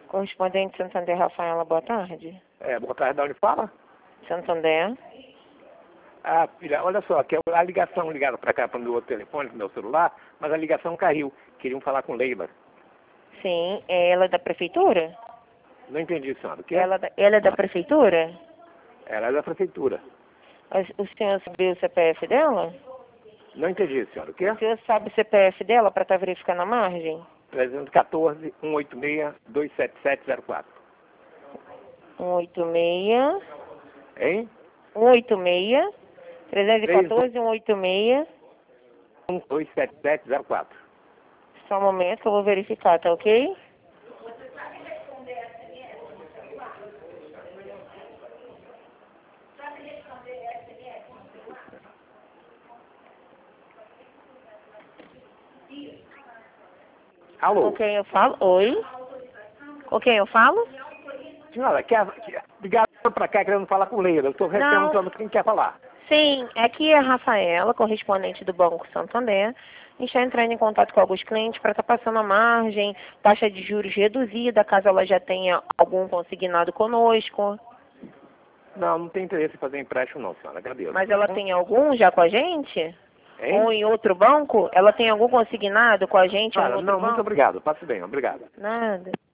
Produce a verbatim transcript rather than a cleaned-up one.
Correspondente Santander, Rafaela, boa tarde. É, boa tarde, da onde fala? Santander. Ah, filha, olha só, que a ligação ligada para cá, para o meu outro telefone, pro meu celular, mas a ligação caiu. Queriam falar com Leila. Sim, ela é da prefeitura? Não entendi, senhora. O quê? Ela, da- ela é da prefeitura? Ela é da prefeitura. O o senhor sabe o C P F dela? Não entendi, senhora. O quê? O senhor sabe o C P F dela para estar verificando a margem? trezentos e quatorze, cento e oitenta e seis, dois sete sete zero quatro. cento e oitenta e seis, Hein? cento e oitenta e seis, trezentos e quatorze, cento e oitenta e seis. dois sete sete zero quatro. Só um momento que eu vou verificar, tá ok? Alô? Com quem eu falo? Oi? Com quem eu falo? Senhora, quer, quer, ligaram para cá querendo falar com Leila. Eu estou Não. perguntando quem quer falar. Sim, aqui é a Rafaela, correspondente do Banco Santander. A gente está entrando em contato com alguns clientes para estar passando a margem, taxa de juros reduzida, caso ela já tenha algum consignado conosco. Não, não tem interesse em fazer empréstimo não, senhora. Agradeço. Mas ela tem algum já com a gente? Hein? Ou em outro banco? Ela tem algum consignado com a gente? em Senhora, outro não, muito banco? obrigado. Passe bem, obrigado. Nada.